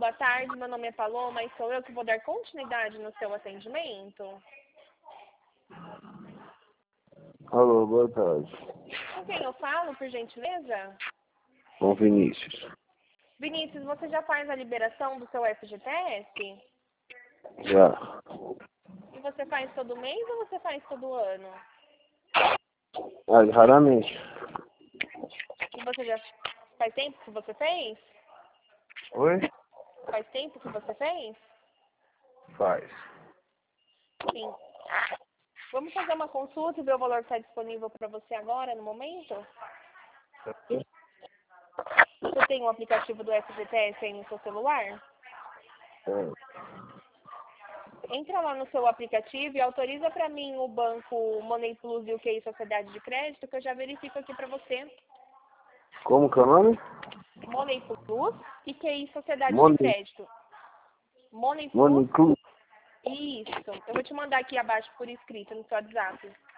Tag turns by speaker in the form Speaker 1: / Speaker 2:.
Speaker 1: boa tarde. Meu nome é Paloma e sou eu que vou dar continuidade no seu atendimento.
Speaker 2: Alô, boa tarde.
Speaker 1: Com quem eu falo, por gentileza?
Speaker 2: Com Vinícius.
Speaker 1: Vinícius, você já faz a liberação do seu FGTS?
Speaker 2: Já.
Speaker 1: E você faz todo mês ou você faz todo ano?
Speaker 2: Raramente.
Speaker 1: E você já faz tempo que você fez?
Speaker 2: Oi?
Speaker 1: Faz tempo que você fez?
Speaker 2: Faz.
Speaker 1: Sim. Vamos fazer uma consulta e ver o valor que está disponível para você agora, no momento? Você tem um aplicativo do FGTS aí no seu celular? Entra lá no seu aplicativo e autoriza para mim o banco Money Plus e o QI Sociedade de Crédito, que eu já verifico aqui para você.
Speaker 2: Como que é o nome?
Speaker 1: Money Plus e QI Sociedade de
Speaker 2: Money
Speaker 1: Crédito. Money Plus,
Speaker 2: Club.
Speaker 1: isso. Eu vou te mandar aqui abaixo por escrito no seu WhatsApp.